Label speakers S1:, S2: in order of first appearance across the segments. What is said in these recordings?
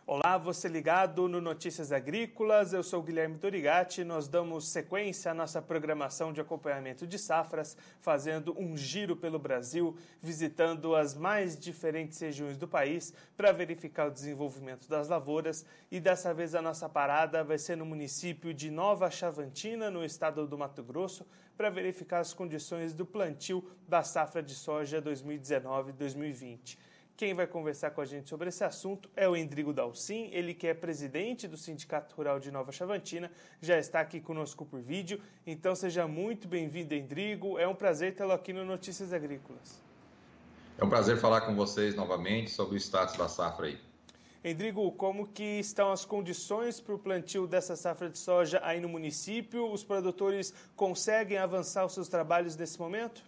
S1: Olá, você ligado no Notícias Agrícolas, eu sou Guilherme Dorigatti. Nós damos sequência à nossa programação de acompanhamento de safras, fazendo um giro pelo Brasil, visitando as mais diferentes regiões do país para verificar o desenvolvimento das lavouras. E dessa vez a nossa parada vai ser no município de Nova Chavantina, no estado do Mato Grosso, para verificar as condições do plantio da safra de soja 2019-2020. Quem vai conversar com a gente sobre esse assunto é o Endrigo Dalcin, ele que é presidente do Sindicato Rural de Nova Chavantina, já está aqui conosco por vídeo, então seja muito bem-vindo, Endrigo, é um prazer tê-lo aqui no Notícias Agrícolas.
S2: É um prazer falar com vocês novamente sobre o status da safra aí.
S1: Endrigo, como que estão as condições para o plantio dessa safra de soja aí no município? Os produtores conseguem avançar os seus trabalhos nesse momento?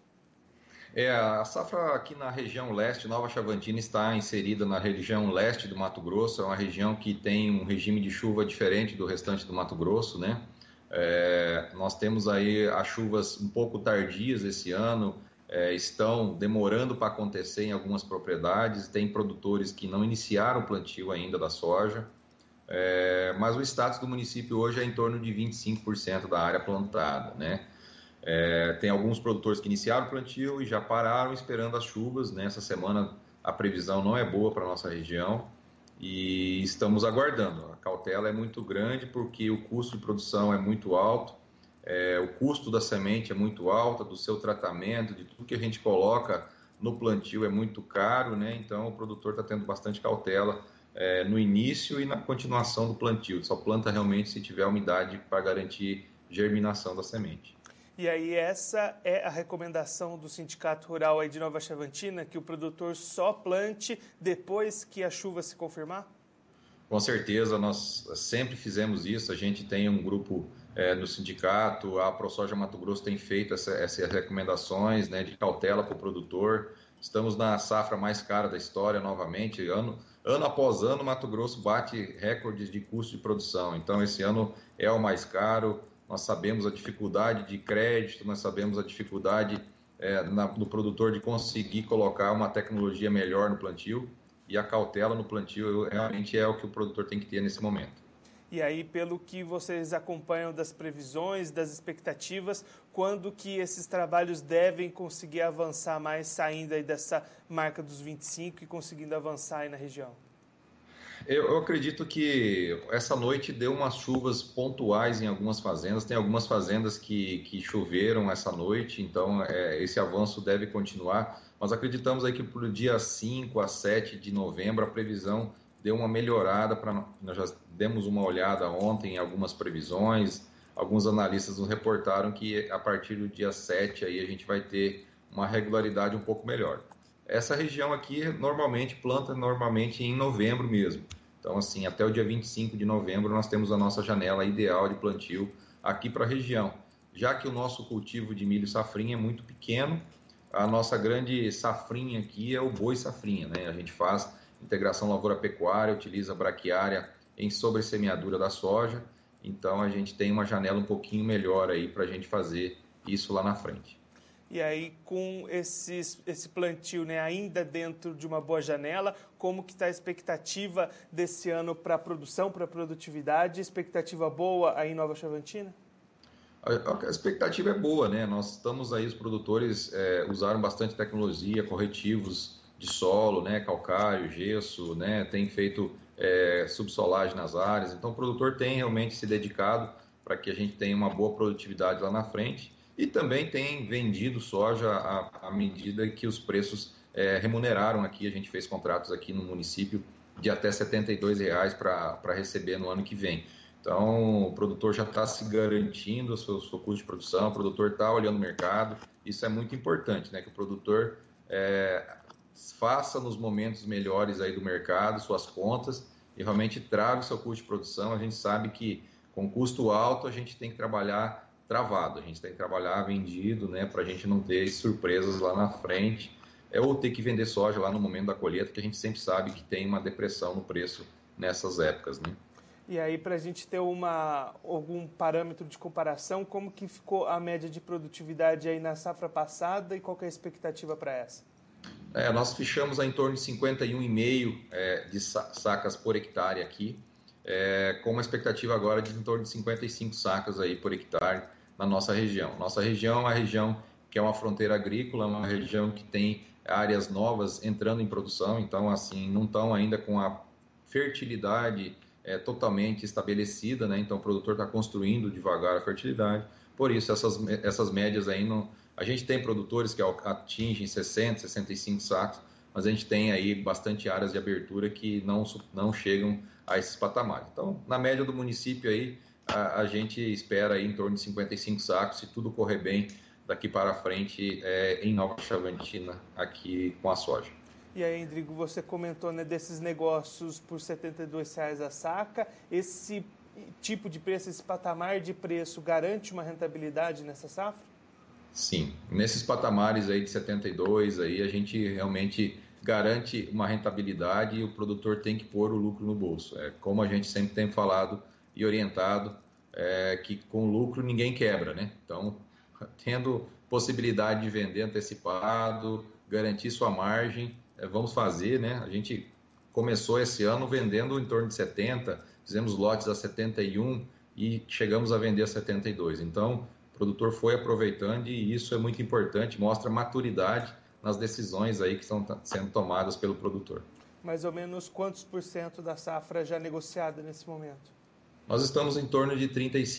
S2: A safra aqui na região leste, Nova Chavantina, está inserida na região leste do Mato Grosso, é uma região que tem um regime de chuva diferente do restante do Mato Grosso, né? Nós temos aí as chuvas um pouco tardias esse ano, estão demorando para acontecer em algumas propriedades, tem produtores que não iniciaram o plantio ainda da soja, mas o status do município hoje é em torno de 25% da área plantada, né? Tem alguns produtores que iniciaram o plantio e já pararam esperando as chuvas. Nessa semana a previsão não é boa para a nossa região e estamos aguardando. A cautela é muito grande porque o custo de produção é muito alto, o custo da semente é muito alto, do seu tratamento, de tudo que a gente coloca no plantio é muito caro, né? Então o produtor está tendo bastante cautela no início e na continuação do plantio. Só planta realmente se tiver umidade para garantir germinação da semente.
S1: E aí essa é a recomendação do Sindicato Rural aí de Nova Chavantina, que o produtor só plante depois que a chuva se confirmar?
S2: Com certeza, nós sempre fizemos isso, a gente tem um grupo no sindicato, a ProSoja Mato Grosso tem feito essas recomendações, né, de cautela para o produtor. Estamos na safra mais cara da história novamente, ano após ano Mato Grosso bate recordes de custo de produção, então esse ano é o mais caro. Nós sabemos a dificuldade de crédito, nós sabemos a dificuldade do produtor de conseguir colocar uma tecnologia melhor no plantio, e a cautela no plantio realmente é o que o produtor tem que ter nesse momento.
S1: E aí, pelo que vocês acompanham das previsões, das expectativas, quando que esses trabalhos devem conseguir avançar mais, saindo aí dessa marca dos 25 e conseguindo avançar aí na região?
S2: Eu acredito que essa noite deu umas chuvas pontuais em algumas fazendas. Tem algumas fazendas que choveram essa noite, então esse avanço deve continuar. Mas acreditamos aí que para o dia 5 a 7 de novembro a previsão deu uma melhorada. Nós já demos uma olhada ontem em algumas previsões. Alguns analistas nos reportaram que a partir do dia 7 aí a gente vai ter uma regularidade um pouco melhor. Essa região aqui normalmente planta em novembro mesmo. Então, assim, até o dia 25 de novembro nós temos a nossa janela ideal de plantio aqui para a região. Já que o nosso cultivo de milho safrinha é muito pequeno, a nossa grande safrinha aqui é o boi safrinha, né? A gente faz integração lavoura-pecuária, utiliza braquiária em sobressemeadura da soja, então a gente tem uma janela um pouquinho melhor aí para a gente fazer isso lá na frente.
S1: E aí, com esse plantio, né, ainda dentro de uma boa janela, como que está a expectativa desse ano para a produção, para a produtividade? Expectativa boa aí em Nova Chavantina?
S2: A expectativa é boa, né? Nós estamos aí, os produtores usaram bastante tecnologia, corretivos de solo, né? Calcário, gesso, né? Tem feito subsolagem nas áreas. Então o produtor tem realmente se dedicado para que a gente tenha uma boa produtividade lá na frente. E também tem vendido soja à medida que os preços remuneraram aqui. A gente fez contratos aqui no município de até R$ 72 para receber no ano que vem. Então, o produtor já está se garantindo o seu custo de produção, o produtor está olhando o mercado. Isso é muito importante, né? Que o produtor faça nos momentos melhores aí do mercado suas contas e realmente traga o seu custo de produção. A gente sabe que com custo alto a gente tem que trabalhar travado, a gente tem que trabalhar vendido, né, para a gente não ter surpresas lá na frente, ou ter que vender soja lá no momento da colheita, que a gente sempre sabe que tem uma depressão no preço nessas épocas, né?
S1: E aí, para a gente ter algum parâmetro de comparação, como que ficou a média de produtividade aí na safra passada e qual que é a expectativa para essa?
S2: Nós fechamos em torno de 51,5 de sacas por hectare aqui, com uma expectativa agora de em torno de 55 sacas aí por hectare na nossa região. Nossa região é uma região que é uma fronteira agrícola, uma região que tem áreas novas entrando em produção, então assim não estão ainda com a fertilidade totalmente estabelecida, né? Então o produtor está construindo devagar a fertilidade, por isso essas médias aí não... A gente tem produtores que atingem 60, 65 sacos, mas a gente tem aí bastante áreas de abertura que não chegam a esses patamares. Então, na média do município aí, a gente espera aí em torno de 55 sacos, se tudo correr bem daqui para frente em Nova Chavantina, aqui com a soja.
S1: E aí, Endrigo, você comentou, né, desses negócios por R$ 72,00 a saca. Esse tipo de preço, esse patamar de preço, garante uma rentabilidade nessa safra?
S2: Sim, nesses patamares aí de 72, aí a gente realmente garante uma rentabilidade e o produtor tem que pôr o lucro no bolso. Como a gente sempre tem falado e orientado, que com lucro ninguém quebra, né? Então, tendo possibilidade de vender antecipado, garantir sua margem, vamos fazer, né? A gente começou esse ano vendendo em torno de 70, fizemos lotes a 71 e chegamos a vender a 72. Então, o produtor foi aproveitando e isso é muito importante, mostra maturidade nas decisões aí que estão sendo tomadas pelo produtor.
S1: Mais ou menos quantos por cento da safra já negociada nesse momento?
S2: Nós estamos em torno de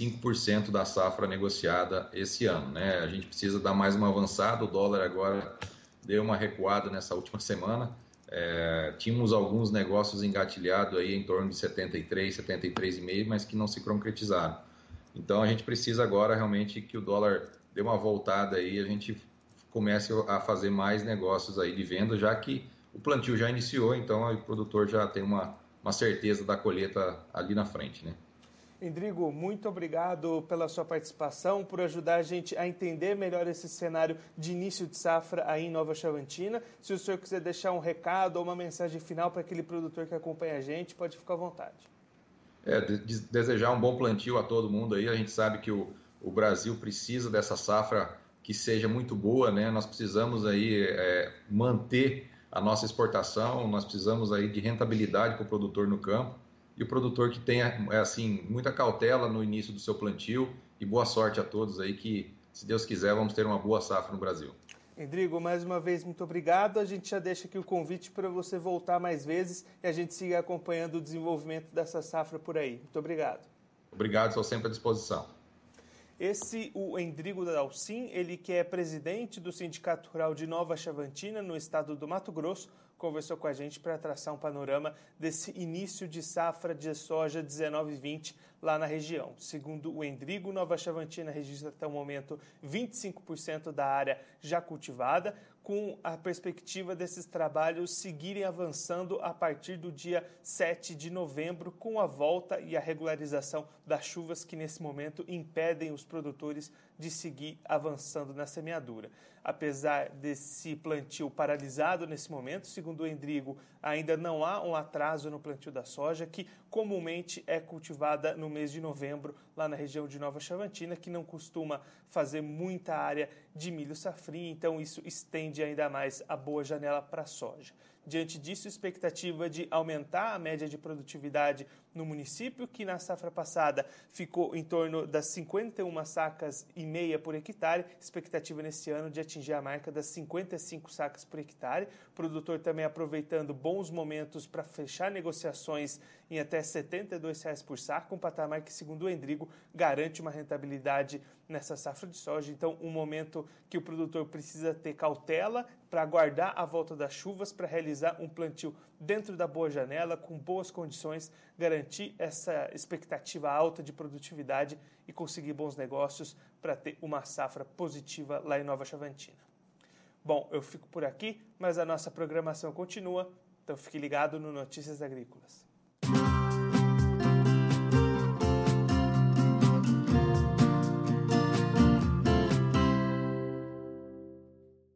S2: 35% da safra negociada esse ano, né? A gente precisa dar mais uma avançada, o dólar agora deu uma recuada nessa última semana. Tínhamos alguns negócios engatilhados aí em torno de 73, 73,5, mas que não se concretizaram. Então a gente precisa agora realmente que o dólar dê uma voltada aí, a gente comece a fazer mais negócios aí de venda, já que o plantio já iniciou, então o produtor já tem uma certeza da colheita ali na frente, né?
S1: Endrigo, muito obrigado pela sua participação, por ajudar a gente a entender melhor esse cenário de início de safra aí em Nova Chavantina. Se o senhor quiser deixar um recado ou uma mensagem final para aquele produtor que acompanha a gente, pode ficar à vontade.
S2: Desejar um bom plantio a todo mundo aí. A gente sabe que o Brasil precisa dessa safra que seja muito boa, né? Nós precisamos aí manter a nossa exportação, nós precisamos aí de rentabilidade para o produtor no campo. E o produtor que tenha, assim, muita cautela no início do seu plantio e boa sorte a todos aí que, se Deus quiser, vamos ter uma boa safra no Brasil.
S1: Endrigo, mais uma vez, muito obrigado. A gente já deixa aqui o convite para você voltar mais vezes e a gente siga acompanhando o desenvolvimento dessa safra por aí. Muito obrigado.
S2: Obrigado, estou sempre à disposição.
S1: O Endrigo Dalcin, ele que é presidente do Sindicato Rural de Nova Chavantina, no estado do Mato Grosso, conversou com a gente para traçar um panorama desse início de safra de soja 19/20 lá na região. Segundo o Endrigo, Nova Chavantina registra até o momento 25% da área já cultivada, com a perspectiva desses trabalhos seguirem avançando a partir do dia 7 de novembro, com a volta e a regularização das chuvas que nesse momento impedem os produtores de seguir avançando na semeadura. Apesar desse plantio paralisado nesse momento, segundo o Endrigo, ainda não há um atraso no plantio da soja, que comumente é cultivada no mês de novembro, lá na região de Nova Chavantina, que não costuma fazer muita área de milho safrinha, então isso estende ainda mais a boa janela para a soja. Diante disso, expectativa de aumentar a média de produtividade no município, que na safra passada ficou em torno das 51 sacas e meia por hectare, expectativa nesse ano de atingir a marca das 55 sacas por hectare. O produtor também aproveitando bons momentos para fechar negociações em até R$ 72,00 por saco, um patamar que, segundo o Endrigo, garante uma rentabilidade nessa safra de soja. Então, um momento que o produtor precisa ter cautela para aguardar a volta das chuvas, para realizar um plantio dentro da boa janela, com boas condições, garantir essa expectativa alta de produtividade e conseguir bons negócios para ter uma safra positiva lá em Nova Chavantina. Bom, eu fico por aqui, mas a nossa programação continua, então fique ligado no Notícias Agrícolas.